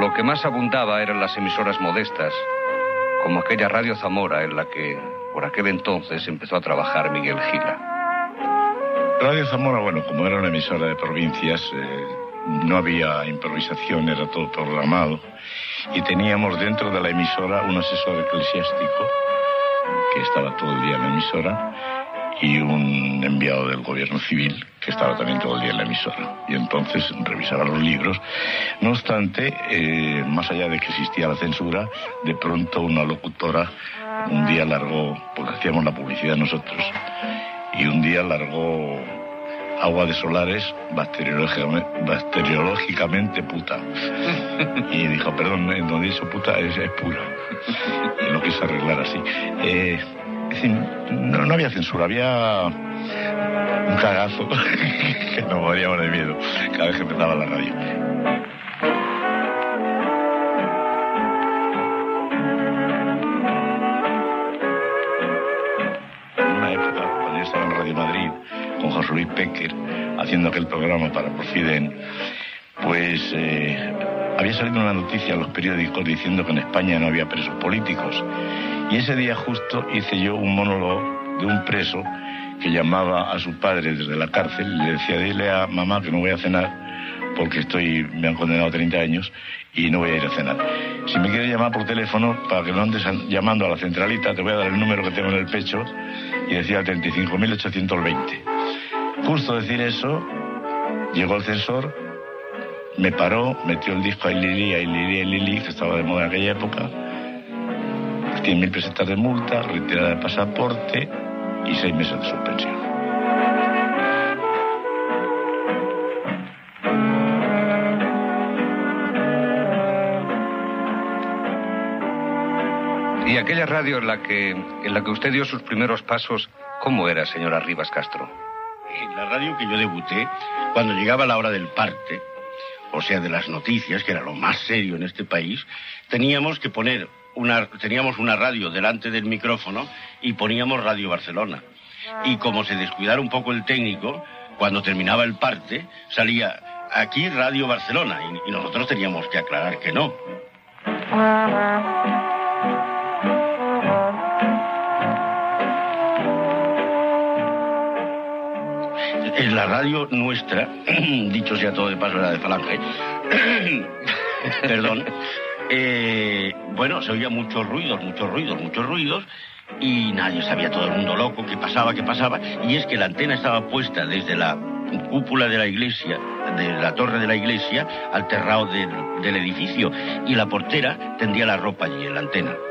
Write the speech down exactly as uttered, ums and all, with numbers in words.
Lo que más abundaba eran las emisoras modestas, como aquella Radio Zamora en la que por aquel entonces empezó a trabajar Miguel Gila. Radio Zamora, bueno, como era una emisora de provincias, eh, no había improvisación, era todo programado. Y teníamos dentro de la emisora un asesor eclesiástico, que estaba todo el día en la emisora, y un enviado del gobierno civil, que estaba también todo el día en la emisora. Y entonces revisaba los libros. No obstante, eh, más allá de que existía la censura, de pronto una locutora un día largó, porque hacíamos la publicidad nosotros, y un día largó agua de solares bacteriológicamente, bacteriológicamente puta. Y dijo, perdón, en donde hizo puta es, es pura. Y lo quise arreglar así. Eh, es decir, no, no había censura, había un cagazo que nos moríamos de miedo cada vez que empezaba la radio. En una época, cuando yo estaba en Radio Madrid, con José Luis Péquer, haciendo aquel programa para Profiden, pues eh, había salido una noticia en los periódicos diciendo que en España no había presos políticos. Y ese día justo hice yo un monólogo de un preso que llamaba a su padre desde la cárcel y le decía, dile a mamá que no voy a cenar porque estoy, me han condenado a treinta años y no voy a ir a cenar. Si me quieres llamar por teléfono, para que no andes llamando a la centralita, te voy a dar el número que tengo en el pecho, y decía treinta y cinco mil ochocientos veinte. Justo decir eso, llegó el censor, me paró, metió el disco a Lili, a Lili, a Lili, que estaba de moda en aquella época, cien mil pesetas de multa, retirada de pasaporte y seis meses de suspensión. Y aquella radio en la que en la que usted dio sus primeros pasos, ¿cómo era, señora Rivas Castro? En la radio que yo debuté, cuando llegaba la hora del parte, o sea, de las noticias, que era lo más serio en este país, teníamos que poner una, teníamos una radio delante del micrófono y poníamos Radio Barcelona. Y como se descuidara un poco el técnico, cuando terminaba el parte, salía aquí Radio Barcelona, y, y nosotros teníamos que aclarar que no. En la radio nuestra, dicho sea todo de paso, era de Falange, perdón, eh, bueno, se oía muchos ruidos, muchos ruidos, muchos ruidos, y nadie sabía, todo el mundo loco, qué pasaba, qué pasaba, y es que la antena estaba puesta desde la cúpula de la iglesia, de la torre de la iglesia, al terrado del, del edificio, y la portera tendía la ropa allí en la antena.